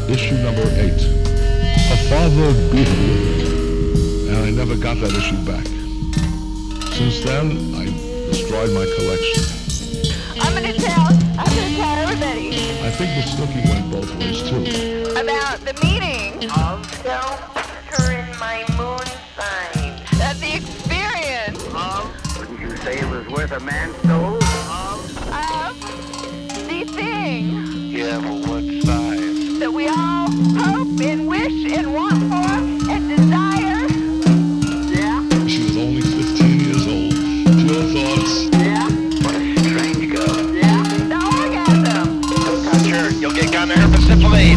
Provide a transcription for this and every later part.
issue number 8. Her father beat her with it, and I never got that issue back. Since then, I destroyed my collection. I'm gonna tell everybody. I think the Snooki went both ways too. About the meeting Of don't put her in my moon sign. that the experience Wouldn't you say it was worth a man's soul? of the thing Yeah, but what size? that we all hope and wish and want for and desire. Yeah, She was only 15 years old. Pure thoughts. yeah. What a strange girl. Yeah. The orgasm. Don't touch her. You'll get gonorrhea.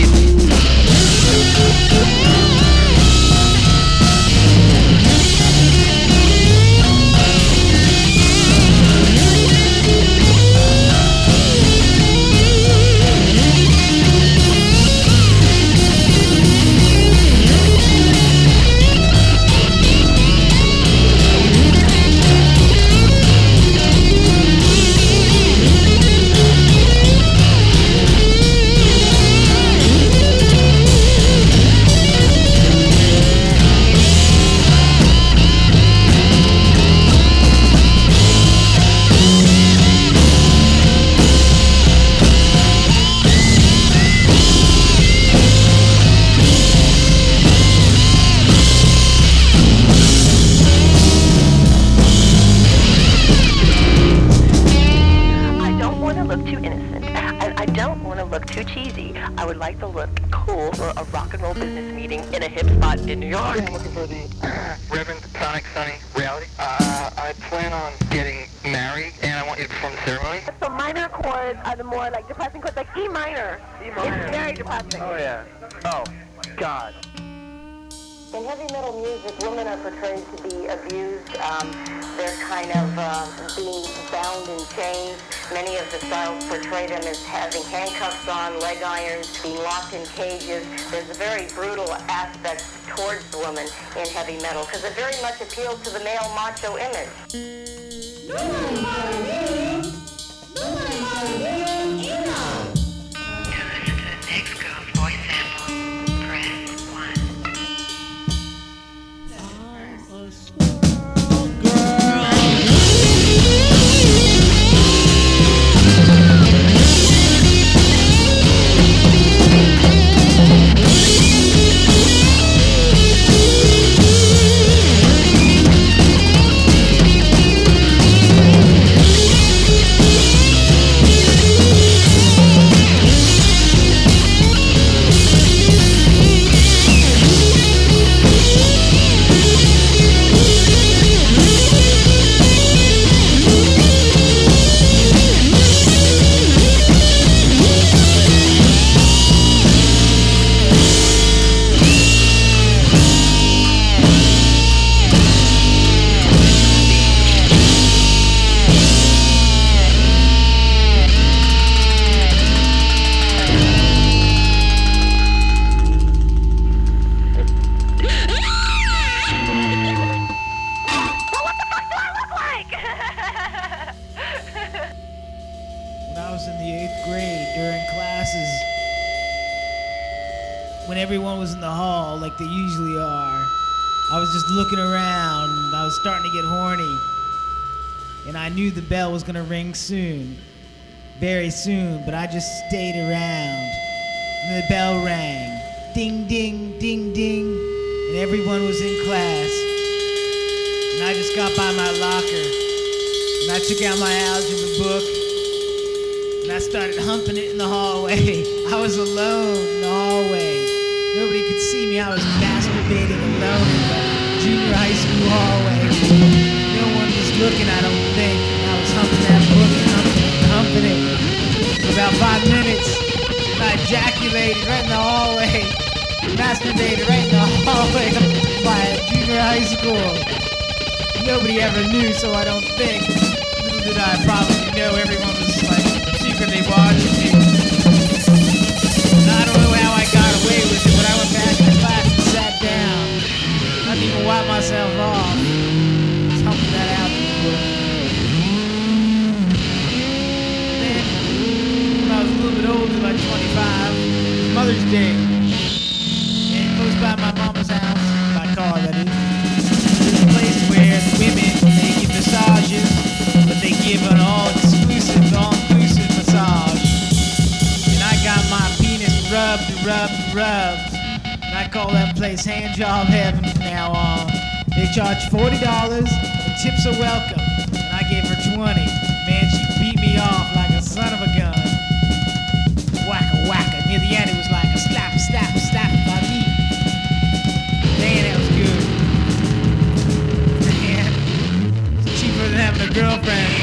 too cheesy. I would like to look cool for a rock and roll business meeting in a hip spot in New York. I'm looking for the Reverend Sonic Sunny reality. I plan on getting married, and I want you to perform the ceremony. So minor chords are the more like depressing chords, like E minor. E minor. It's very depressing. Oh, yeah. Oh, God. In heavy metal music, women are portrayed to be abused. They're kind of being bound in chains. Many of the styles portray them as having handcuffs on, leg irons, being locked in cages. There's a very brutal aspect towards the woman in heavy metal because it very much appeals to the male macho image. When I was in the 8th grade during classes, when everyone was in the hall like they usually are, I was just looking around and I was starting to get horny. And I knew the bell was gonna ring soon, very soon, but I just stayed around. And the bell rang, ding, ding, ding, ding, and everyone was in class. And I just got by my locker and I took out my algebra book and I started humping it in the hallway. I was alone in the hallway. Nobody could see me. I was masturbating alone in the junior high school hallway. No one was looking, I don't think. I was humping that book and humping it for about 5 minutes. And I ejaculated right in the hallway. Masturbated right in the hallway of my junior high school. Nobody ever knew, so I don't think. Little did I probably know everyone was like secretly watching me. And I don't know how I got away with it, but I went back to class and sat down. I didn't even wipe myself off. Just humping that out in the book. Then, when I was a little bit older, like 25, Mother's Exchange. And close by my mama's house, my car that is. There's a place where the women, they give massages, but they give an all-inclusive massage. And I got my penis rubbed. And I call that place hand job heaven from now on. They charge $40, and tips are welcome. And I gave her 20. Man, she beat me off like a son of a gun. Wacka. Near the end, it was like a slap by me. Man, that was good. Man, it's cheaper than having a girlfriend.